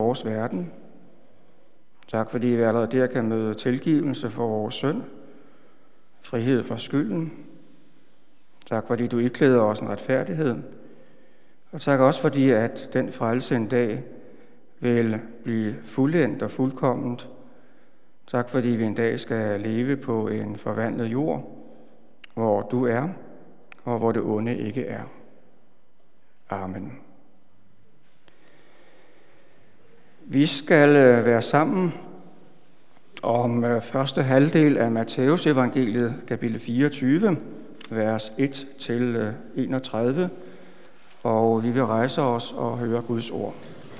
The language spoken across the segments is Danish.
vores verden. Tak fordi vi allerede der kan møde tilgivelse for vores synd, frihed fra skylden. Tak fordi du iklæder os en retfærdighed. Og tak også fordi, at den frelse en dag vil blive fuldendt og fuldkomment. Tak fordi vi en dag skal leve på en forvandlet jord, hvor du er, og hvor det onde ikke er. Amen. Vi skal være sammen om første halvdel af Matthæus evangeliet, kapitel 24, vers 1-31, og vi vil rejse os og høre Guds ord.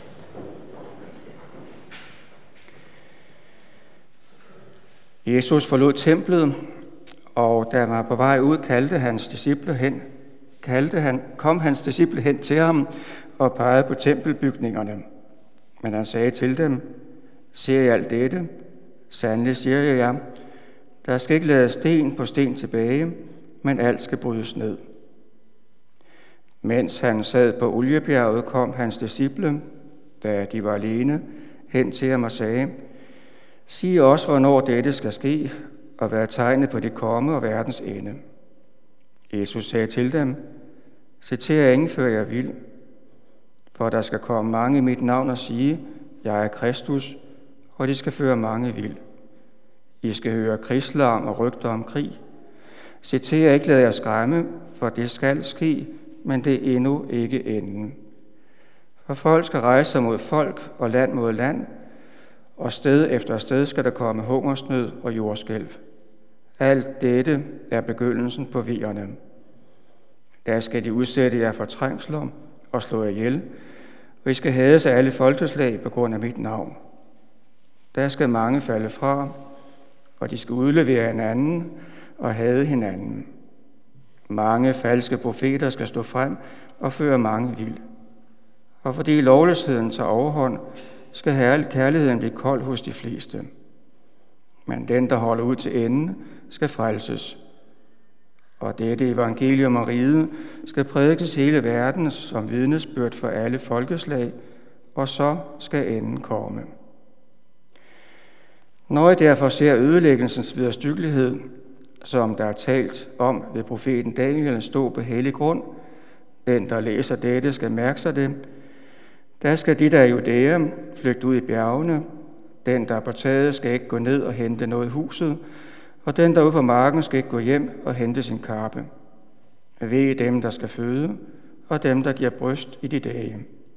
Jesus forlod templet, og da han var på vej ud, kom hans disciple hen til ham og pegede på tempelbygningerne. Men han sagde til dem, ser I alt dette? Sandelig siger jeg jer, der skal ikke lades sten på sten tilbage, men alt skal brydes ned. Mens han sad på Oliebjerget, kom hans disciple, da de var alene, hen til ham og sagde, sig os, hvornår dette skal ske, og hvad tegnet på det komme og verdens ende. Jesus sagde til dem, se til jer ingen, før jeg vil, for der skal komme mange i mit navn og sige, jeg er Kristus, og de skal føre mange vild. I skal høre krigslarm og rygter om krig. Se til jer ikke lade jer skræmme, for det skal ske, men det er endnu ikke enden. For folk skal rejse sig mod folk og land mod land, og sted efter sted skal der komme hungersnød og jordskælv. Alt dette er begyndelsen på veerne. Der skal de udsætte jer for trængsler og slå jer ihjel, og I skal hades af alle folkeslag på grund af mit navn. Der skal mange falde fra, og de skal udlevere hinanden og hade hinanden. Mange falske profeter skal stå frem og føre mange vild. Og fordi lovløsheden tager overhånd, skal kærligheden blive kold hos de fleste. Men den, der holder ud til enden, skal frelses. Og dette evangelium og riget skal prædikes hele verden som vidnesbyrd for alle folkeslag, og så skal enden komme. Når I derfor ser ødelæggelsens vederstyggelighed, som der er talt om ved profeten Daniel, stå på hellig grund, den, der læser dette, skal mærke sig det. Der skal de, der er Judæa, flygte ud i bjergene. Den, der er på taget, skal ikke gå ned og hente noget i huset, og den, der er ude på marken, skal ikke gå hjem og hente sin karpe. Ved dem, der skal føde, og dem, der giver bryst i de dage.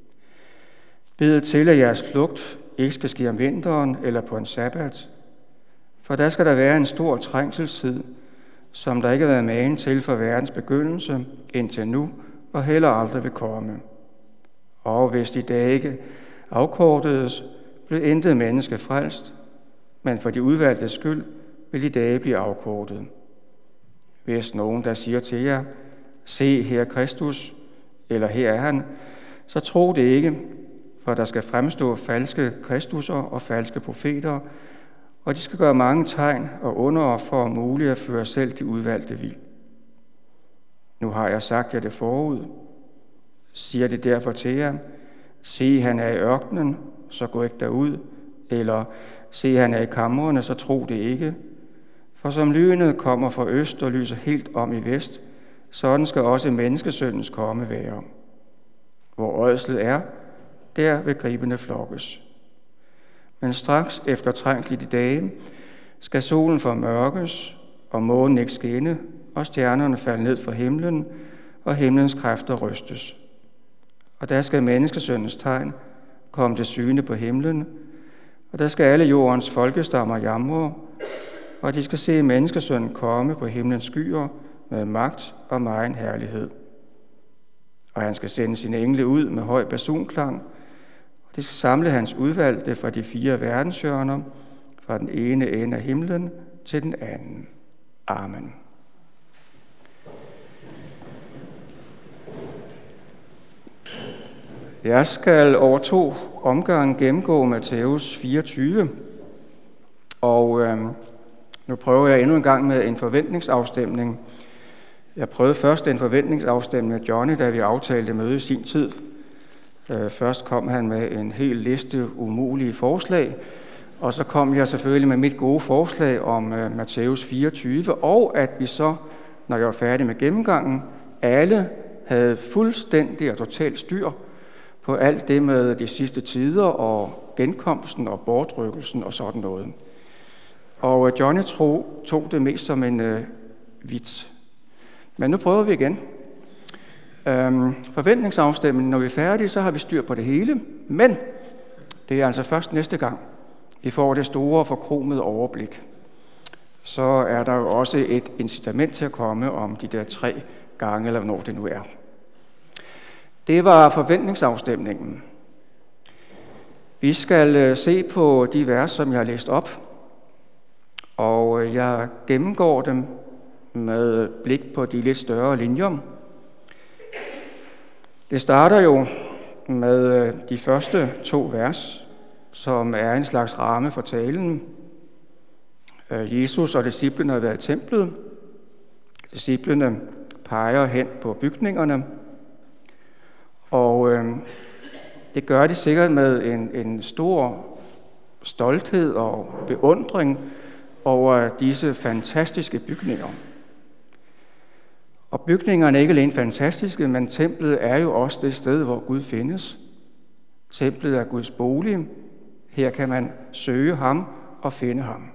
Bed til, at jeres flugt ikke skal ske om vinteren eller på en sabbat, for der skal der være en stor trængselstid, som der ikke har været magen til fra verdens begyndelse indtil nu, og heller aldrig vil komme. Og hvis de dage ikke afkortedes, blev intet menneske frelst, men for de udvalgte skyld vil de dage blive afkortet. Hvis nogen, der siger til jer, se her er Kristus, eller her er han, så tro det ikke, for der skal fremstå falske kristusser og falske profeter, og de skal gøre mange tegn og under for muligt at føre selv de udvalgte vild. Nu har jeg sagt jer det forud, siger det derfor til jer, se han er i ørkenen, så gå ikke derud, eller se han er i kamrene, så tro det ikke. For som lynet kommer fra øst og lyser helt om i vest, sådan skal også menneskesøndens komme være. Hvor ådslet er, der vil gribene flokkes. Men straks efter trængsligt i dage, skal solen formørkes, og månen ikke skinne, og stjernerne falde ned fra himlen, og himlens kræfter rystes. Og der skal menneskesøndens tegn komme til syne på himlen, og der skal alle jordens folkestammer jamre, og de skal se menneskesønnen komme på himlens skyer med magt og megen herlighed. Og han skal sende sine engle ud med høj basunklang, og de skal samle hans udvalgte fra de 4 verdenshjørner, fra den ene ende af himlen til den anden. Amen. Jeg skal over 2 omgange gennemgå Matthæus 24, og nu prøver jeg endnu en gang med en forventningsafstemning. Jeg prøvede først en forventningsafstemning med Johnny, da vi aftalte møde i sin tid. Først kom han med en hel liste umulige forslag, og så kom jeg selvfølgelig med mit gode forslag om Matthæus 24, og at vi så, når jeg var færdig med gennemgangen, alle havde fuldstændig og totalt styr på alt det med de sidste tider og genkomsten og bortrykkelsen og sådan noget. Og Johnny tog det mest som en vits. Men nu prøver vi igen. Forventningsafstemningen, når vi er færdige, så har vi styr på det hele, men det er altså først næste gang, vi får det store forkromede overblik. Så er der jo også et incitament til at komme om de der 3 gange, eller hvornår det nu er. Det var forventningsafstemningen. Vi skal se på de vers, som jeg har læst op, og jeg gennemgår dem med blik på de lidt større linjer. Det starter jo med de første 2 vers, som er en slags ramme for talen. Jesus og disciplene har været i templet. Disciplene peger hen på bygningerne, og det gør de sikkert med en stor stolthed og beundring over disse fantastiske bygninger. Og bygningerne er ikke alene fantastiske, men templet er jo også det sted, hvor Gud findes. Templet er Guds bolig. Her kan man søge ham og finde ham.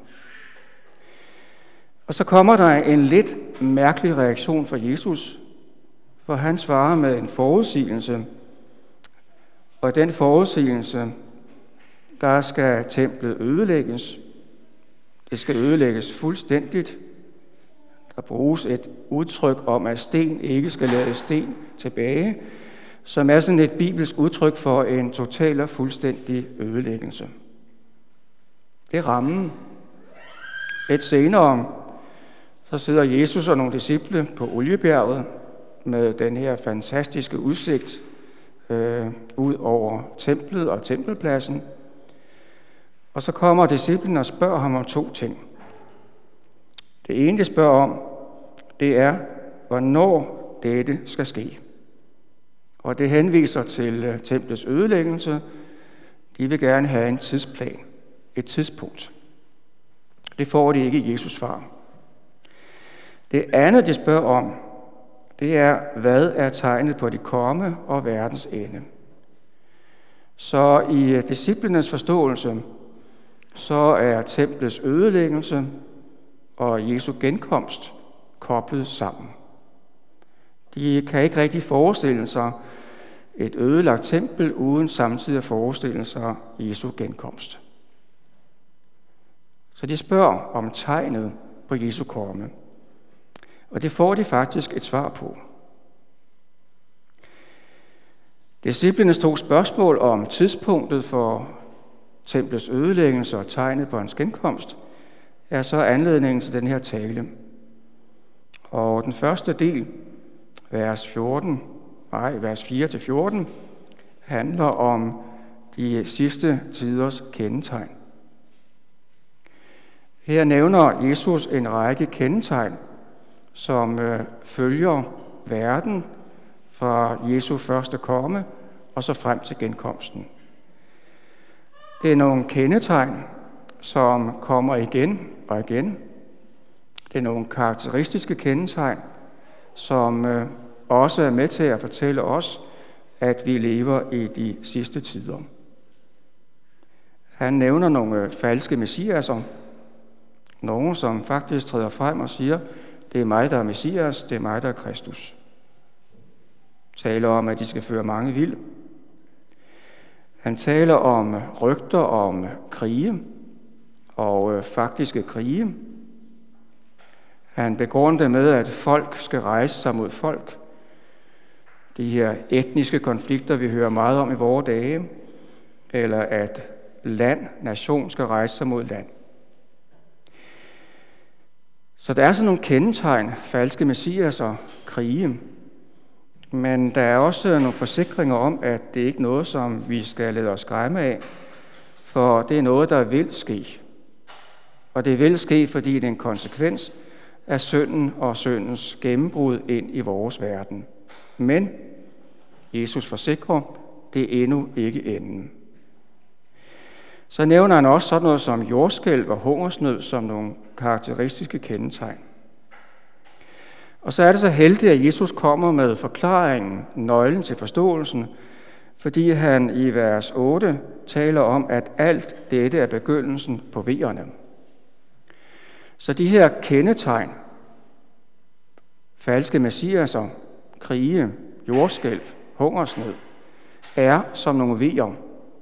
Og så kommer der en lidt mærkelig reaktion fra Jesus, hvor han svarer med en forudsigelse. Og den forudsigelse, der skal templet ødelægges. Det skal ødelægges fuldstændigt. Der bruges et udtryk om, at sten ikke skal lade sten tilbage, som er sådan et bibelsk udtryk for en total og fuldstændig ødelæggelse. Det er rammen. Lidt senere, så sidder Jesus og nogle disciple på Oliebjerget med den her fantastiske udsigt ud over templet og tempelpladsen. Og så kommer disciplen og spørger ham om 2 ting. Det ene, de spørger om, det er, hvornår dette skal ske. Og det henviser til templets ødelæggelse. De vil gerne have en tidsplan, et tidspunkt. Det får de ikke i Jesus svar. Det andet, de spørger om, det er, hvad er tegnet på de komme og verdens ende. Så i disciplenes forståelse, så er templets ødelæggelse og Jesu genkomst koblet sammen. De kan ikke rigtig forestille sig et ødelagt tempel, uden samtidig at forestille sig Jesu genkomst. Så de spørger om tegnet på Jesu komme. Og det får de faktisk et svar på. Disciplenes 2 spørgsmål om tidspunktet for templets ødelæggelse og tegnet på hans genkomst er så anledningen til den her tale. Og den første del, vers 4-14, handler om de sidste tiders kendetegn. Her nævner Jesus en række kendetegn, som følger verden fra Jesu første komme og så frem til genkomsten. Det er nogle kendetegn, som kommer igen og igen. Det er nogle karakteristiske kendetegn, som også er med til at fortælle os, at vi lever i de sidste tider. Han nævner nogle falske messiaser, nogle som faktisk træder frem og siger, det er mig, der er Messias, det er mig, der er Kristus. Taler om, at de skal føre mange vild. Han taler om rygter om krige og faktiske krige. Han begrunder det med, at folk skal rejse sig mod folk. De her etniske konflikter, vi hører meget om i vore dage, eller at nation skal rejse sig mod land. Så der er sådan nogle kendetegn, falske messiaser, krige. Men der er også nogle forsikringer om, at det ikke er noget, som vi skal lade os skræmme af, for det er noget, der vil ske. Og det vil ske, fordi det er en konsekvens af synden og syndens gennembrud ind i vores verden. Men Jesus forsikrer, det er endnu ikke enden. Så nævner han også sådan noget som jordskælv og hungersnød som nogle karakteristiske kendetegn. Og så er det så heldigt, at Jesus kommer med forklaringen, nøglen til forståelsen, fordi han i vers 8 taler om, at alt dette er begyndelsen på veerne. Så de her kendetegn, falske messiaser, krige, jordskælv, hungersnød, er som nogle vejer.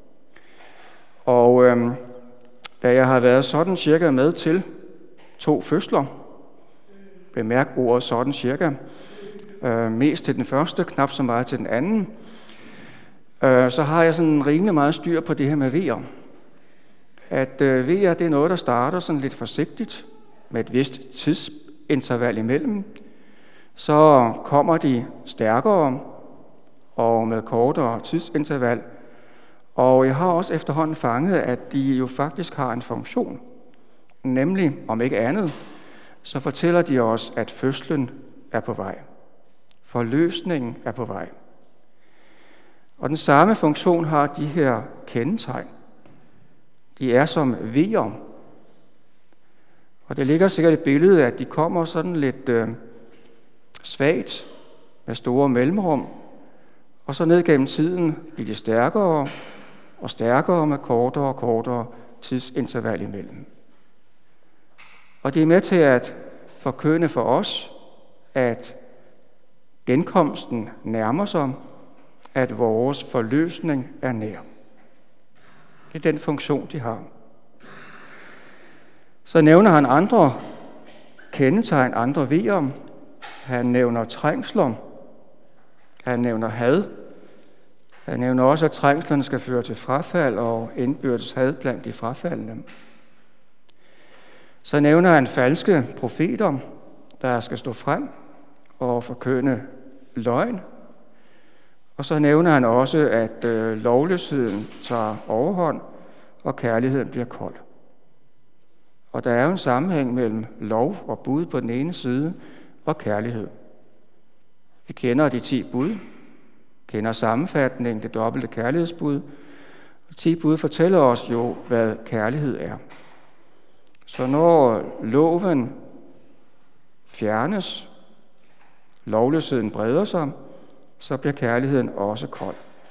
Og da jeg har været sådan cirka med til 2 fødsler, bemærk ordet sådan cirka, mest til den første, knap så meget til den anden, så har jeg sådan rimelig meget styr på det her med vejer. At vejer, det er noget, der starter sådan lidt forsigtigt, med et vist tidsinterval imellem. Så kommer de stærkere og med kortere tidsinterval. Og jeg har også efterhånden fanget, at de jo faktisk har en funktion. Nemlig, om ikke andet, så fortæller de os, at fødslen er på vej. Forløsningen er på vej. Og den samme funktion har de her kendetegn. De er som vejer. Og det ligger sikkert et billede, at de kommer sådan lidt svagt med store mellemrum, og så ned gennem tiden bliver de stærkere og stærkere med kortere og kortere tidsinterval imellem. Og det er med til at forkynde for os, at genkomsten nærmer sig, at vores forløsning er nær. Det er den funktion, de har. Så nævner han andre kendetegn, andre vejer. Han nævner trængsler. Han nævner had. Han nævner også, at trængslerne skal føre til frafald og indbyrdes had blandt de frafaldne. Så nævner han falske profeter, der skal stå frem og forkynde løgn. Og så nævner han også, at lovløsheden tager overhånd, og kærligheden bliver kold. Og der er jo en sammenhæng mellem lov og bud på den ene side, og kærlighed. Vi kender de 10 bud, kender sammenfatningen, det dobbelte kærlighedsbud. 10 bud fortæller os jo, hvad kærlighed er. Så når loven fjernes, lovløsheden breder sig, så bliver kærligheden også kold.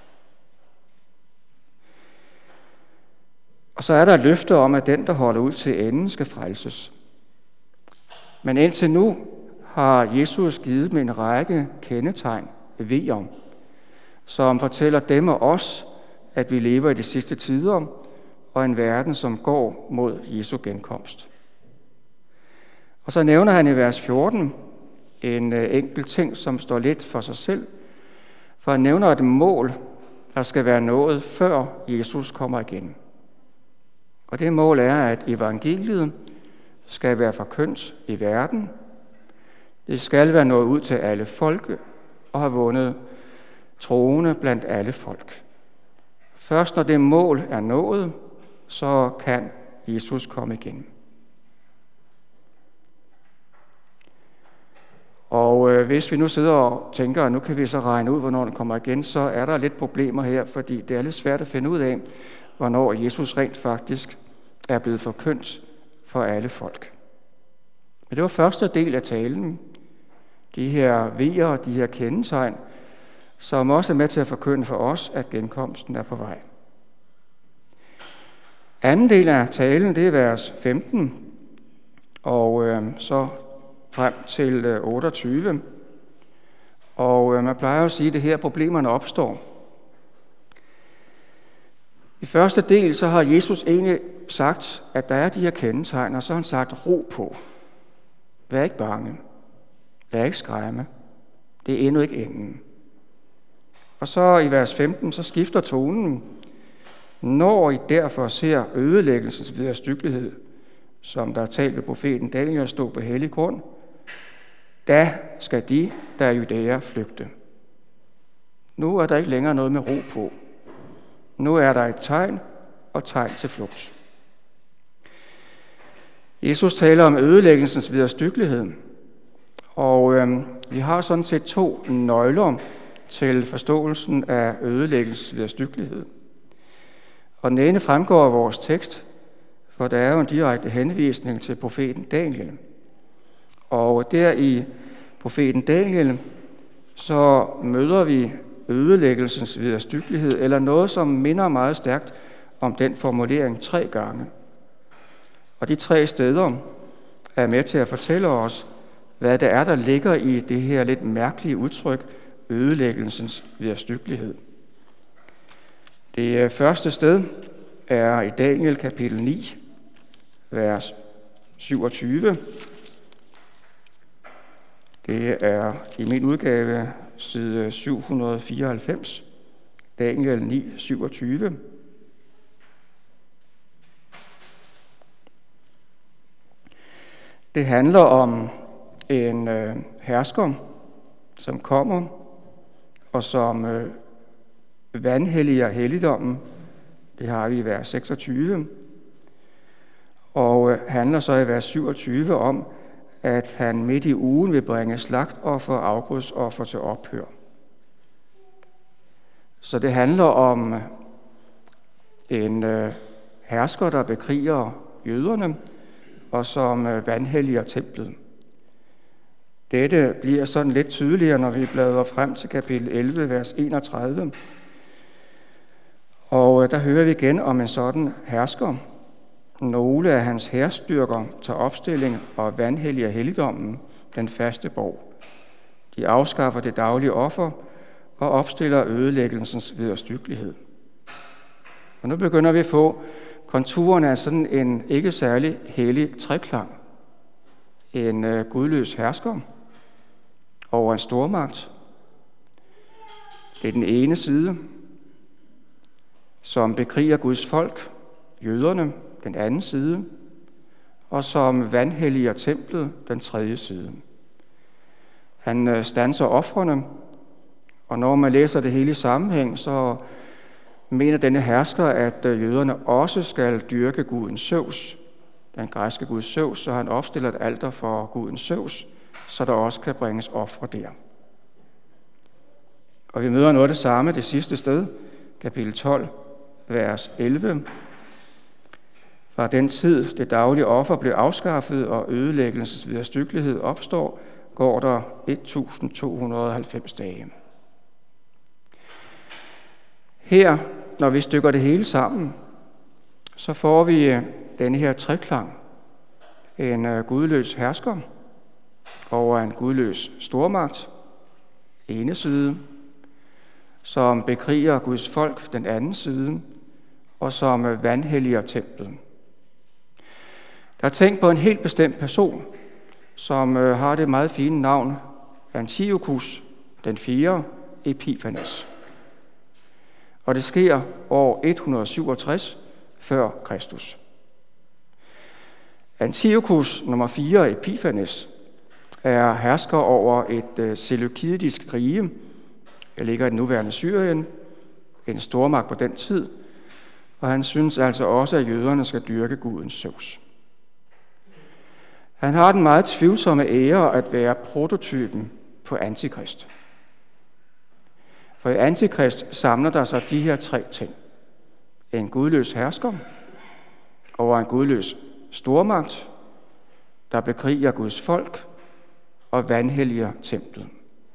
Og så er der et løfte om, at den, der holder ud til enden, skal frelses. Men indtil nu har Jesus givet dem en række kendetegn, vejer, som fortæller dem og os, at vi lever i de sidste tider, og en verden, som går mod Jesu genkomst. Og så nævner han i vers 14 en enkelt ting, som står lidt for sig selv, for han nævner et mål, der skal være nået, før Jesus kommer igen. Og det mål er, at evangeliet skal være forkyndt i verden. Det skal være nået ud til alle folk og have vundet troende blandt alle folk. Først når det mål er nået, så kan Jesus komme igen. Og hvis vi nu sidder og tænker, at nu kan vi så regne ud, hvornår den kommer igen, så er der lidt problemer her, fordi det er lidt svært at finde ud af, hvornår Jesus rent faktisk er blevet forkyndt for alle folk. Men det var første del af talen, de her vejer og de her kendetegn, som også er med til at forkynde for os, at genkomsten er på vej. Anden del af talen, det er vers 15, og så frem til 28. Og man plejer at sige, at det her problemerne opstår. I første del, så har Jesus egentlig sagt, at der er de her kendetegn, og så har han sagt, ro på. Vær ikke bange. Lad ikke skræmme. Det er endnu ikke enden. Og så i vers 15, så skifter tonen. Når I derfor ser ødelæggelsens vederstyggelighed, som der er talt ved profeten Daniel, stå på hellig grund, da skal de, der er judæer, flygte. Nu er der ikke længere noget med ro på. Nu er der et tegn og tegn til flugt. Jesus taler om ødelæggelsens vederstyggelighed, og vi har sådan set 2 nøgler til forståelsen af ødelæggelsens vederstyggelighed. Og den ene fremgår af vores tekst, for der er jo en direkte henvisning til profeten Daniel. Og der i profeten Daniel, så møder vi ødelæggelsens vederstyggelighed, eller noget, som minder meget stærkt om den formulering 3 gange. Og de 3 steder er med til at fortælle os, hvad det er, der ligger i det her lidt mærkelige udtryk, ødelæggelsens vederstyggelighed. Det første sted er i Daniel kapitel 9, vers 27. Det er i min udgave side 794, Daniel 9, 27. Det handler om en hersker, som kommer, og som vanhelliger helligdommen. Det har vi i vers 26. Og handler så i vers 27 om, at han midt i ugen vil bringe slagtoffer og afgudsoffer til ophør. Så det handler om en hersker, der bekriger jøderne, og som vanhelliger templet. Dette bliver sådan lidt tydeligere, når vi bladrer frem til kapitel 11, vers 31. Og der hører vi igen om en sådan hersker. Nogle af hans hærstyrker tager opstilling og vanhelliger helligdommen, den faste borg. De afskaffer det daglige offer og opstiller ødelæggelsens vederstyggelighed. Og nu begynder vi at få konturerne af sådan en ikke særlig hellig treklang. En gudløs hersker over en stormagt. Det er den ene side, som bekriger Guds folk, jøderne, den anden side, og som vanhelliger templet, den tredje side. Han standser ofrene, og når man læser det hele i sammenhæng, så mener denne hersker, at jøderne også skal dyrke guden Zeus, den græske gud Zeus, så han opstiller et alter for guden Zeus, så der også kan bringes ofre der. Og vi møder noget af det samme det sidste sted, kapitel 12, vers 11. Fra den tid, det daglige offer blev afskaffet, og ødelæggelsens vederstyggelighed opstår, går der 1290 dage. Her, når vi stykker det hele sammen, så får vi denne her treklang. En gudløs hersker over en gudløs stormagt, ene side, som bekriger Guds folk, den anden side, og som vanhelliger templet. Der er tænkt på en helt bestemt person, som har det meget fine navn Antiochus, den 4. Epiphanes. Og det sker år 167 før Kristus. Antiochus nummer 4 Epiphanes er hersker over et seleukidisk rige, der ligger i det nuværende Syrien, en stormagt på den tid, og han synes altså også, at jøderne skal dyrke guden Zeus. Han har den meget tvivlsomme ære at være prototypen på Antikrist. For i Antikrist samler der sig de her 3 ting. En gudløs hersker over en gudløs stormagt, der bekriger Guds folk og vanhelliger templet.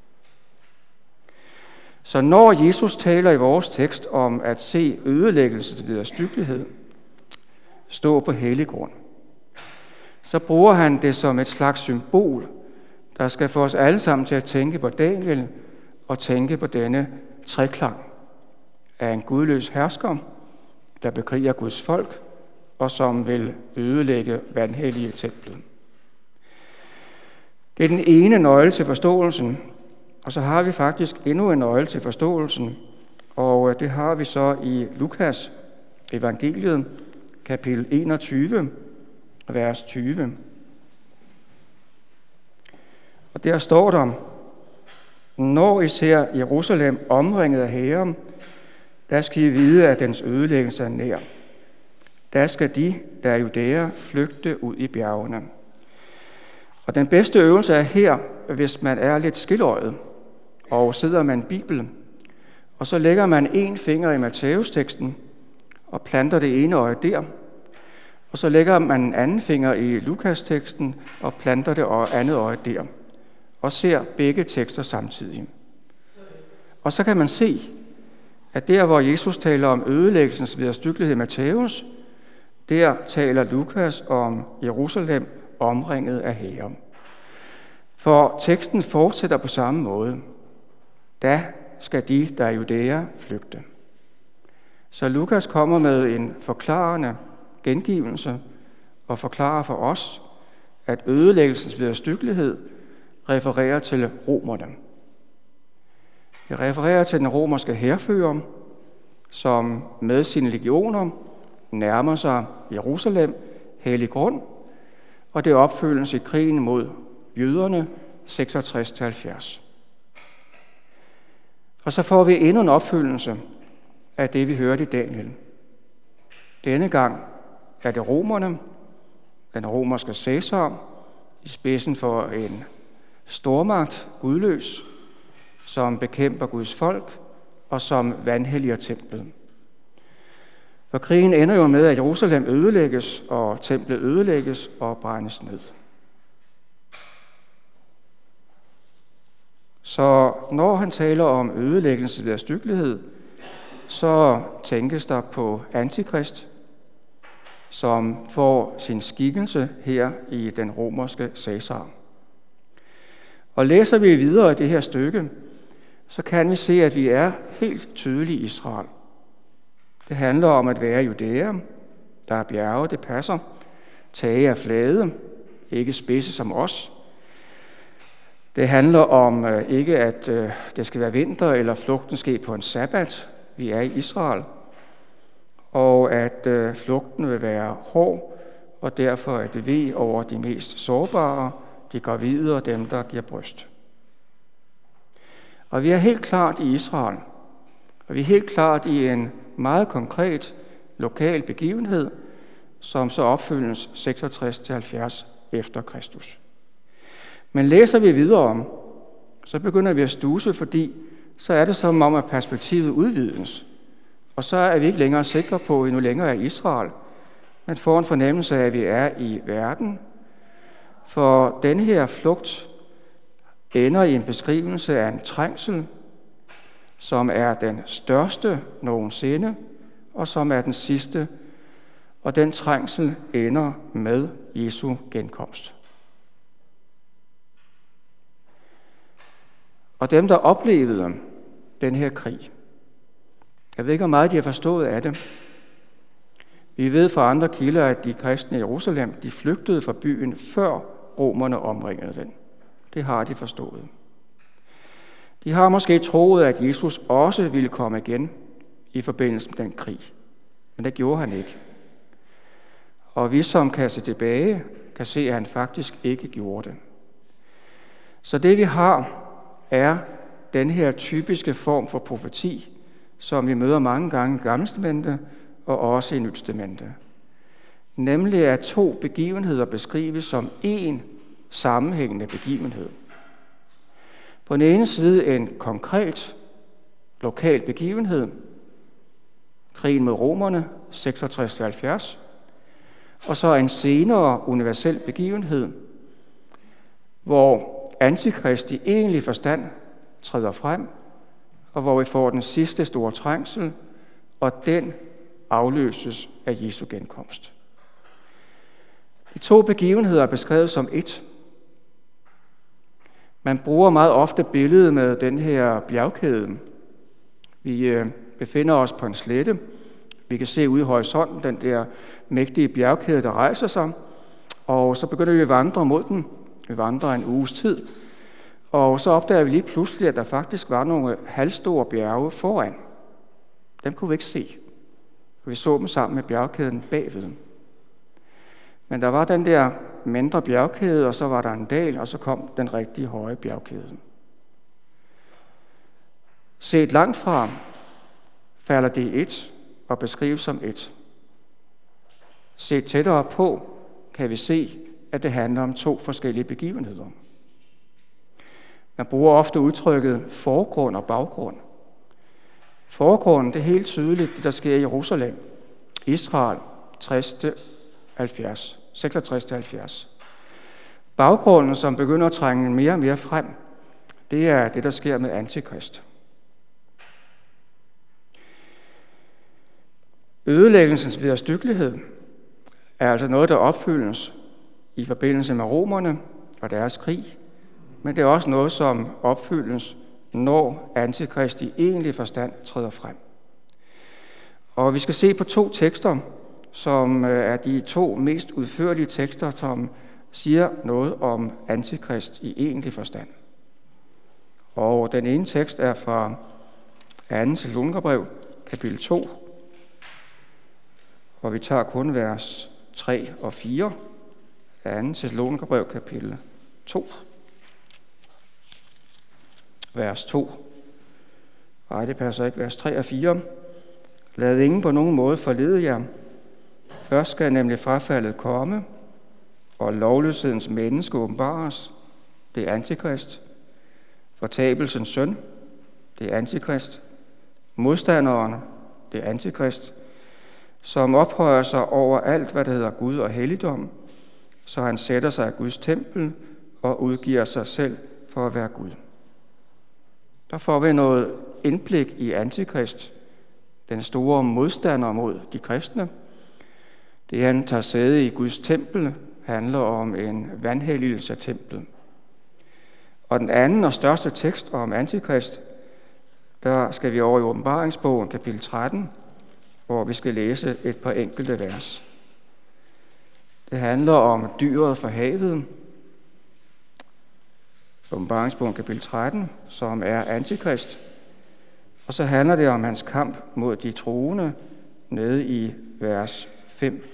Så når Jesus taler i vores tekst om at se ødelæggelsens vederstyggelighed stå på hellig grund, så bruger han det som et slags symbol, der skal få os alle sammen til at tænke på Daniel og tænke på denne treklang af en gudløs hersker, der bekriger Guds folk og som vil ødelægge vanhellige templet. Det er den ene nøgle til forståelsen, og så har vi faktisk endnu en nøgle til forståelsen, og det har vi så i Lukas evangeliet, kapitel 21, vers 20. Og der står der: Når I ser Jerusalem omringet af hære, der skal I vide, at dens ødelæggelse er nær. Der skal de, der er judæer, flygte ud i bjergene. Og den bedste øvelse er her, hvis man er lidt skiløjet og sidder med en bibel, og så lægger man en finger i Matthæus-teksten og planter det ene øje der, og så lægger man en anden finger i Lukas-teksten og planter det andet øje der, og ser begge tekster samtidig. Og så kan man se, at der, hvor Jesus taler om ødelæggelsens vederstyggelighed i Matthæus, der taler Lukas om Jerusalem omringet af hære. For teksten fortsætter på samme måde. Da skal de, der er Judæa, flygte. Så Lukas kommer med en forklarende gengivelse og forklarer for os, at ødelæggelsens vederstyggelighed refererer til romerne. Det refererer til den romerske hærfører, som med sine legioner nærmer sig Jerusalem, hellig grund, og det opfyldes i krigen mod jøderne 66-70. Og så får vi endnu en opfyldelse af det, vi hørte i Daniel. Denne gang er det romerne, den romerske Cæsar, i spidsen for en stormagt, gudløs, som bekæmper Guds folk og som vanhelliger templet. For krigen ender jo med, at Jerusalem ødelægges, og templet ødelægges og brændes ned. Så når han taler om ødelæggelse ved styggelighed, så tænkes der på Antikrist, som får sin skikkelse her i den romerske Cæsar. Og læser vi videre i det her stykke, så kan vi se, at vi er helt tydelige i Israel. Det handler om at være Judæa. Der er bjerge, det passer. Tage er flade, ikke spidse som os. Det handler om ikke, at det skal være vinter eller flugten ske på en sabbat. Vi er i Israel. Og at flugten vil være hård, og derfor er det ved over de mest sårbare, de gravide og dem, der giver bryst. Og vi er helt klart i Israel, og vi er helt klart i en meget konkret lokal begivenhed, som så opfyldes 66-70 efter Kristus. Men læser vi videre om, så begynder vi at studse, fordi så er det som om, at perspektivet udvides. Og så er vi ikke længere sikre på, at vi nu længere er i Israel, men får en fornemmelse af, at vi er i verden. For denne her flugt ender i en beskrivelse af en trængsel, som er den største nogensinde, og som er den sidste. Og den trængsel ender med Jesu genkomst. Og dem, der oplevede den her krig, jeg ved ikke, hvor meget de har forstået af det. Vi ved fra andre kilder, at de kristne i Jerusalem, de flygtede fra byen, før romerne omringede den. Det har de forstået. De har måske troet, at Jesus også ville komme igen i forbindelse med den krig. Men det gjorde han ikke. Og vi, som kan se tilbage, kan se, at han faktisk ikke gjorde det. Så det, vi har, er den her typiske form for profeti, som vi møder mange gange i Gamle Testamente og også i Nyt Testamente. Nemlig at to begivenheder beskrives som én sammenhængende begivenhed. På den ene side en konkret lokal begivenhed, krigen mod romerne 66-70, og så en senere universel begivenhed, hvor Antikrist i egentlig forstand træder frem, og hvor vi får den sidste store trængsel, og den afløses af Jesu genkomst. De to begivenheder er beskrevet som et. Man bruger meget ofte billedet med den her bjergkæde. Vi befinder os på en slette. Vi kan se ude i horisonten den der mægtige bjergkæde, der rejser sig, og så begynder vi at vandre mod den. Vi vandrer en uges tid, og så opdager vi lige pludselig, at der faktisk var nogle halvstore bjerge foran. Dem kunne vi ikke se. Vi så dem sammen med bjergkæden bagved. Men der var den der mindre bjergkæde, og så var der en dal, og så kom den rigtige høje bjergkæde. Set langt fra falder det i et og beskrives som et. Set tættere på kan vi se, at det handler om to forskellige begivenheder. Man bruger ofte udtrykket forgrund og baggrund. Forgrunden, det er helt tydeligt det, der sker i Jerusalem, Israel, 66-70. Baggrunden, som begynder at trænge mere og mere frem, det er det, der sker med Antikrist. Ødelæggelsens vederstyggelighed er altså noget, der opfyldes i forbindelse med romerne og deres krig, men det er også noget, som opfyldes, når Antikrist i egentlig forstand træder frem. Og vi skal se på 2 tekster, som er de 2 mest udførlige tekster, som siger noget om Antikrist i egentlig forstand. Og den ene tekst er fra 2. Thessalonikerbrev, kapitel 2, og vi tager kun vers 3 og 4. 2. Thessalonikerbrev, kapitel 2, vers 2. Nej, det passer ikke. Vers 3 og 4. Lad ingen på nogen måde forlede jer. Først skal nemlig frafaldet komme, og lovløshedens menneske åbenbares. Det er Antikrist. Fortabelsens søn. Det er Antikrist. Modstanderen. Det er Antikrist. Som ophøjer sig over alt, hvad der hedder Gud og helligdom, så han sætter sig af Guds tempel og udgiver sig selv for at være Gud. Der får vi noget indblik i Antikrist, den store modstander mod de kristne. Det, han tager sæde i Guds tempel, handler om en vanhelligelse af templet. Og den anden og største tekst om Antikrist, der skal vi over i Åbenbaringsbogen, kapitel 13, hvor vi skal læse et par enkelte vers. Det handler om dyret fra havet. Åbenbaringsbogen, kapitel 13, som er Antikrist. Og så handler det om hans kamp mod de troende, nede i vers 5.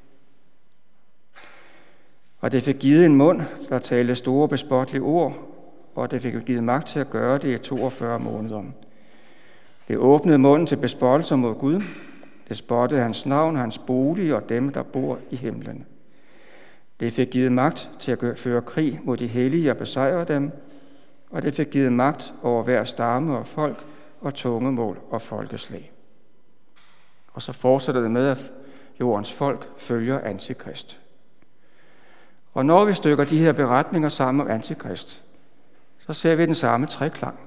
Og det fik givet en mund, der talte store bespottelige ord, og det fik givet magt til at gøre det i 42 måneder. Det åbnede munden til bespottelser mod Gud. Det spottede hans navn, hans bolig og dem, der bor i himlen. Det fik givet magt til at føre krig mod de hellige og besejre dem, og det fik givet magt over hver stamme og folk og tungemål og folkeslag. Og så fortsætter det med, at jordens folk følger Antikrist. Og når vi stykker de her beretninger sammen om Antikrist, så ser vi den samme treklang.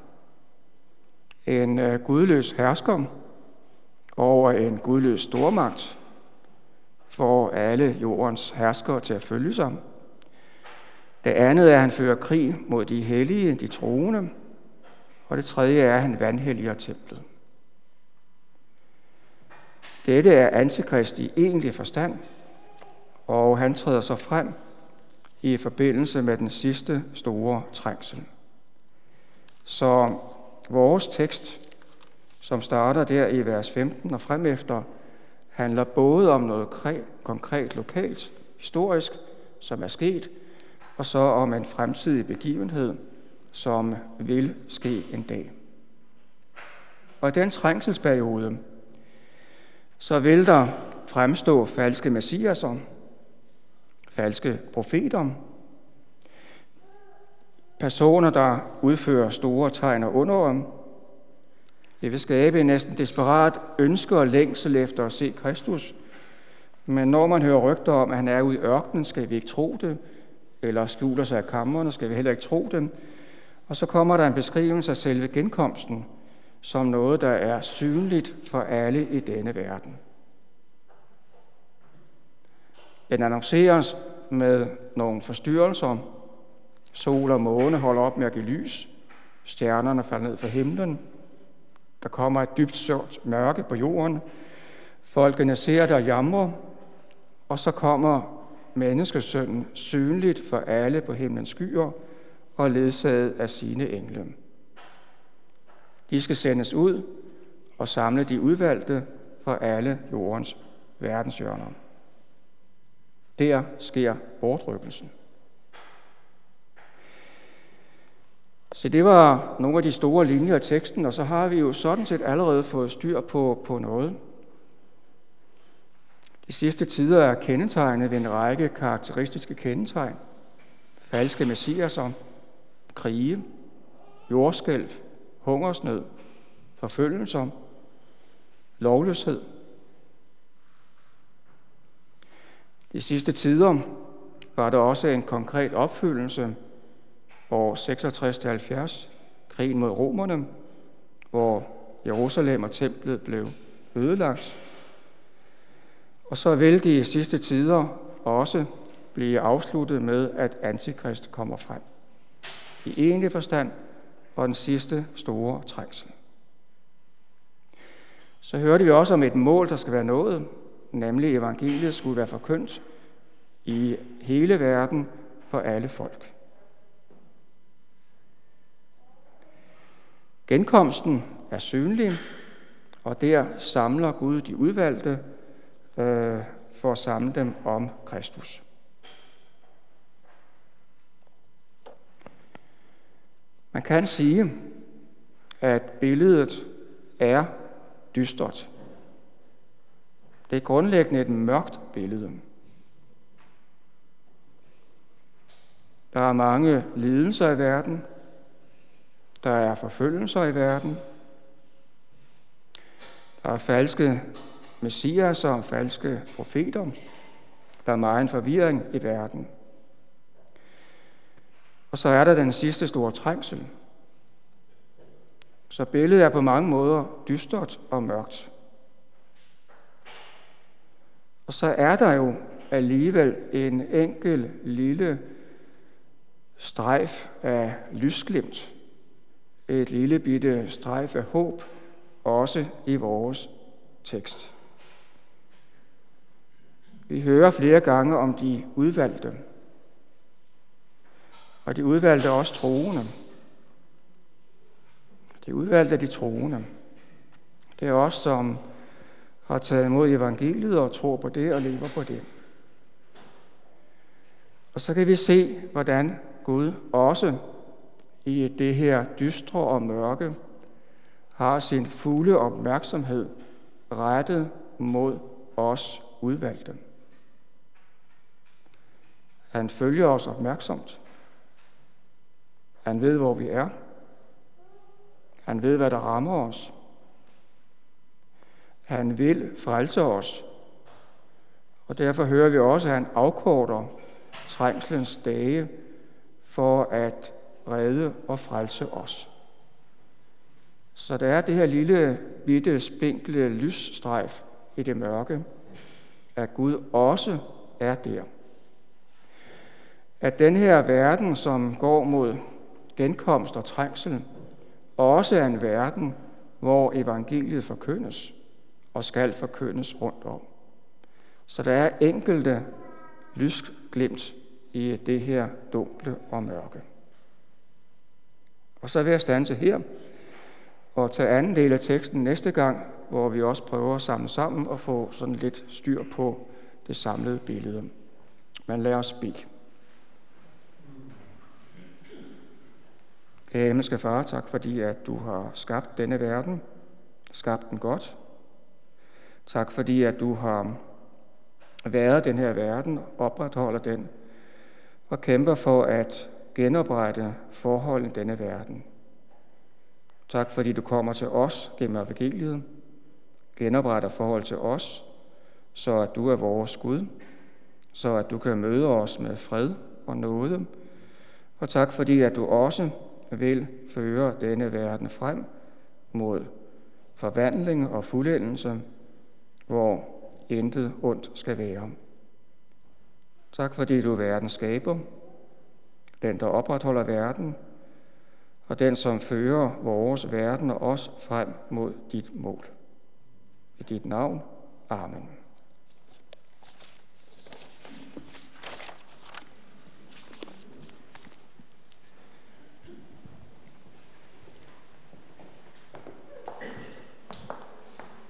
En gudløs hersker over en gudløs stormagt får alle jordens herskere til at følge sig. Det andet er, at han fører krig mod de hellige, de troende. Og det tredje er, at han vanhelliger templet. Dette er Antikrist i egentlig forstand, og han træder så frem i forbindelse med den sidste store trængsel. Så vores tekst, som starter der i vers 15 og fremefter, handler både om noget konkret lokalt, historisk, som er sket, og så om en fremtidig begivenhed, som vil ske en dag. Og i den trængselsperiode, så vil der fremstå falske messiaser, falske profeter, personer, der udfører store tegn og under. Det vil skabe en næsten desperat ønske og længsel efter at se Kristus. Men når man hører rygter om, at han er ude i ørkenen, skal vi ikke tro det, eller skjuler sig af kammerne, skal vi heller ikke tro det. Og så kommer der en beskrivelse af selve genkomsten, som noget, der er synligt for alle i denne verden. Den annonceres med nogle forstyrrelser. Sol og måne holder op med at give lys. Stjernerne falder ned fra himlen. Der kommer et dybt sort mørke på jorden. Folkene ser der jamrer. Og så kommer menneskesønnen synligt for alle på himlens skyer og ledsaget af sine engle. De skal sendes ud og samle de udvalgte fra alle jordens verdenshjørner. Der sker bortrykkelsen. Så det var nogle af de store linjer af teksten, og så har vi jo sådan set allerede fået styr på noget. De sidste tider er kendetegnet ved en række karakteristiske kendetegn. Falske messiaser, krige, jordskælv, hungersnød, forfølgelser, lovløshed. De sidste tider var der også en konkret opfyldelse år 66-70, krigen mod romerne, hvor Jerusalem og templet blev ødelagt. Og så vil de sidste tider også blive afsluttet med, at Antikrist kommer frem. I egentlig forstand og den sidste store trængsel. Så hørte vi også om et mål, der skal være nået, nemlig evangeliet skulle være forkyndt i hele verden for alle folk. Genkomsten er synlig, og der samler Gud de udvalgte for at samle dem om Kristus. Man kan sige, at billedet er dystert. Det er grundlæggende et mørkt billede. Der er mange lidelser i verden. Der er forfølgelser i verden. Der er falske messiaser og falske profeter. Der er meget forvirring i verden. Og så er der den sidste store trængsel. Så billedet er på mange måder dystert og mørkt. Og så er der jo alligevel en enkel lille strejf af lysglimt. Et lille bitte strejf af håb, også i vores tekst. Vi hører flere gange om de udvalgte. Og de udvalgte er også troende. De udvalgte er de troende. Det er os, som har taget imod evangeliet og tror på det og lever på det. Og så kan vi se, hvordan Gud også i det her dystre og mørke har sin fulde opmærksomhed rettet mod os udvalgte. Han følger os opmærksomt. Han ved, hvor vi er. Han ved, hvad der rammer os. Han vil frelse os. Og derfor hører vi også, at han afkorter trængslens dage for at redde og frelse os. Så der er det her lille, bitte, spinkle lysstrejf i det mørke, at Gud også er der. At den her verden, som går mod genkomst og trængsel, også er en verden, hvor evangeliet forkyndes og skal forkyndes rundt om. Så der er enkelte lysglimt i det her dunkle og mørke. Og så vil jeg standse her og tage anden del af teksten næste gang, hvor vi også prøver at samle sammen og få sådan lidt styr på det samlede billede. Men lad os bede. Kære himmelske Far, tak fordi at du har skabt denne verden, skabt den godt. Tak fordi at du har været den her verden, opretholder den og kæmper for at genoprette forholdet i denne verden. Tak fordi du kommer til os gennem evangeliet, genopretter forhold til os, så at du er vores Gud, så at du kan møde os med fred og nåde. Og tak fordi at du også vil føre denne verden frem mod forvandling og fuldendelse, hvor intet ondt skal være. Tak fordi du er verdens skaber, den der opretholder verden, og den som fører vores verden og os frem mod dit mål. I dit navn. Amen.